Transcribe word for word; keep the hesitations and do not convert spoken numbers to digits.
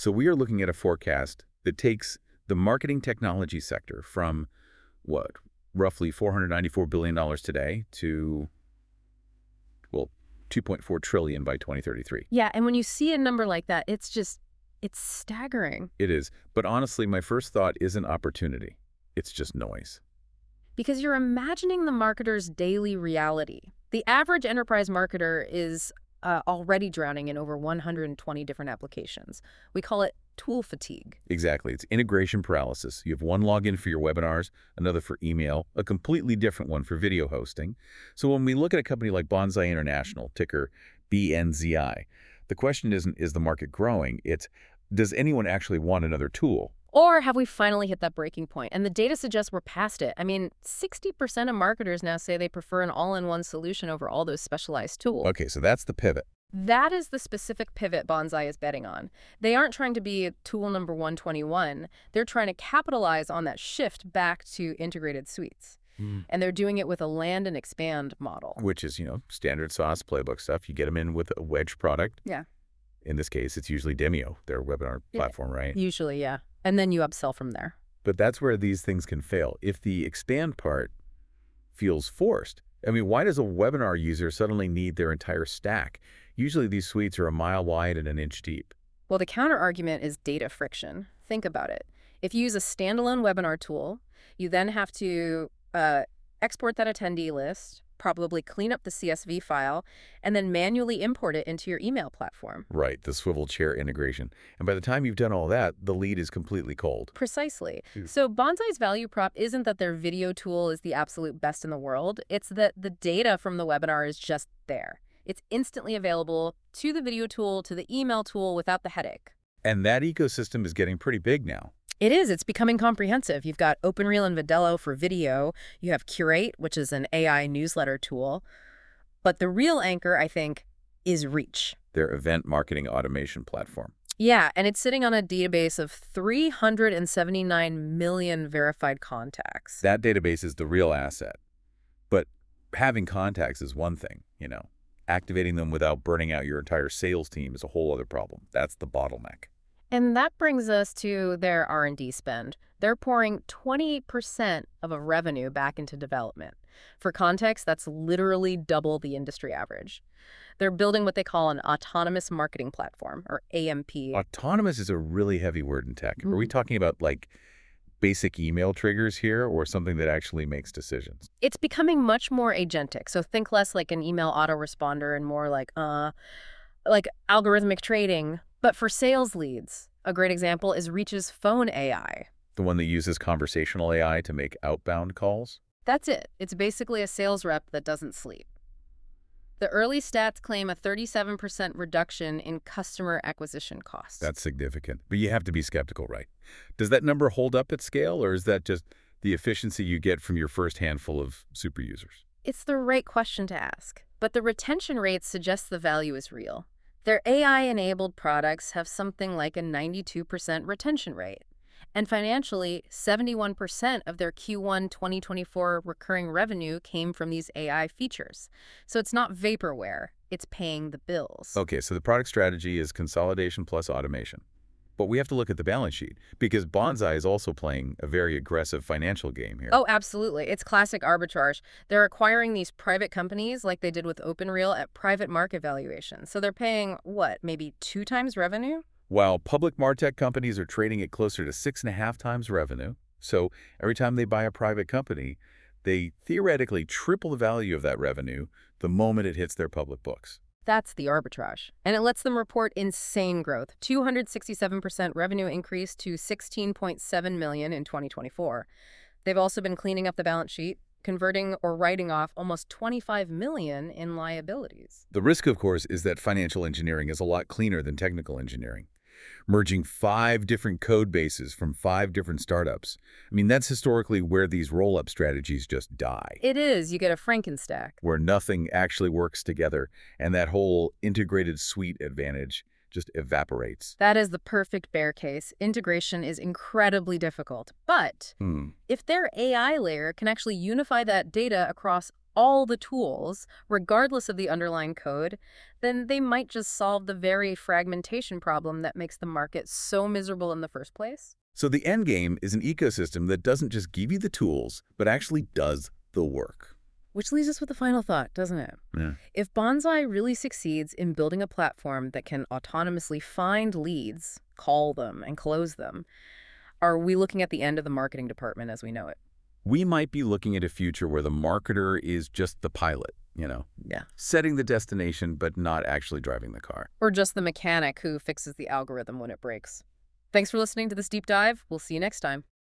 So we are looking at a forecast that takes the marketing technology sector from, what, roughly four hundred ninety-four billion dollars today to, well, two point four trillion dollars by twenty thirty-three. Yeah, and when you see a number like that, it's just, it's staggering. It is. But honestly, my first thought isn't opportunity. It's just noise. Because you're imagining the marketer's daily reality. The average enterprise marketer is uh, already drowning in over one hundred twenty different applications. We call it tool fatigue. Exactly. It's integration paralysis. You have one login for your webinars, another for email, a completely different one for video hosting. So when we look at a company like Bonsai International, ticker B N Z I, the question isn't, is the market growing? It's, does anyone actually want another tool? Or have we finally hit that breaking point? And the data suggests we're past it. I mean, sixty percent of marketers now say they prefer an all-in-one solution over all those specialized tools. Okay, so that's the pivot. That is the specific pivot Bonsai is betting on. They aren't trying to be tool number one twenty-one. They're trying to capitalize on that shift back to integrated suites. Mm. And they're doing it with a land and expand model. Which is, you know, standard SaaS playbook stuff. You get them in with a wedge product. Yeah. In this case, it's usually Demio, their webinar yeah. platform, right? Usually, yeah. And then you upsell from there. But that's where these things can fail. If the expand part feels forced, I mean, why does a webinar user suddenly need their entire stack? Usually these suites are a mile wide and an inch deep. Well, the counter argument is data friction. Think about it. If you use a standalone webinar tool, you then have to uh, export that attendee list, probably clean up the C S V file, and then manually import it into your email platform. Right, the swivel chair integration. And by the time you've done all that, the lead is completely cold. Precisely. Ooh. So Bonsai's value prop isn't that their video tool is the absolute best in the world. It's that the data from the webinar is just there. It's instantly available to the video tool, to the email tool without the headache. And that ecosystem is getting pretty big now. It is. It's becoming comprehensive. You've got OpenReel and Vidello for video. You have Curate, which is an A I newsletter tool. But the real anchor, I think, is Reach. Their event marketing automation platform. Yeah, and it's sitting on a database of three hundred seventy-nine million verified contacts. That database is the real asset. But having contacts is one thing, you know. Activating them without burning out your entire sales team is a whole other problem. That's the bottleneck. And that brings us to their R and D spend. They're pouring twenty-eight percent of a revenue back into development. For context, that's literally double the industry average. They're building what they call an autonomous marketing platform, or A M P. Autonomous is a really heavy word in tech. Mm-hmm. Are we talking about, like, basic email triggers here or something that actually makes decisions? It's becoming much more agentic. So think less like an email autoresponder and more like, uh, like algorithmic trading. But for sales leads, a great example is Reach's Phone A I. The one that uses conversational A I to make outbound calls? That's it. It's basically a sales rep that doesn't sleep. The early stats claim a thirty-seven percent reduction in customer acquisition costs. That's significant. But you have to be skeptical, right? Does that number hold up at scale, or is that just the efficiency you get from your first handful of super users? It's the right question to ask. But the retention rates suggest the value is real. Their A I-enabled products have something like a ninety-two percent retention rate. And financially, seventy-one percent of their Q one twenty twenty-four recurring revenue came from these A I features. So it's not vaporware, it's paying the bills. Okay, so the product strategy is consolidation plus automation. But we have to look at the balance sheet, because Bonsai is also playing a very aggressive financial game here. Oh, absolutely. It's classic arbitrage. They're acquiring these private companies like they did with OpenReel at private market valuations. So they're paying, what, maybe two times revenue? While public MarTech companies are trading at closer to six and a half times revenue. So every time they buy a private company, they theoretically triple the value of that revenue the moment it hits their public books. That's the arbitrage. And it lets them report insane growth, two hundred sixty-seven percent revenue increase to sixteen point seven million dollars in twenty twenty-four. They've also been cleaning up the balance sheet, converting or writing off almost twenty-five million dollars in liabilities. The risk, of course, is that financial engineering is a lot cleaner than technical engineering. Merging five different code bases from five different startups. I mean, that's historically where these roll-up strategies just die. It is. You get a Frankenstack. Where nothing actually works together, and that whole integrated suite advantage just evaporates. That is the perfect bear case. Integration is incredibly difficult. But hmm. if their A I layer can actually unify that data across all the tools, regardless of the underlying code, then they might just solve the very fragmentation problem that makes the market so miserable in the first place. So the end game is an ecosystem that doesn't just give you the tools, but actually does the work. Which leaves us with a final thought, doesn't it? Yeah. If Bonsai really succeeds in building a platform that can autonomously find leads, call them, and close them, are we looking at the end of the marketing department as we know it? We might be looking at a future where the marketer is just the pilot, you know, Yeah. setting the destination but not actually driving the car. Or just the mechanic who fixes the algorithm when it breaks. Thanks for listening to this deep dive. We'll see you next time.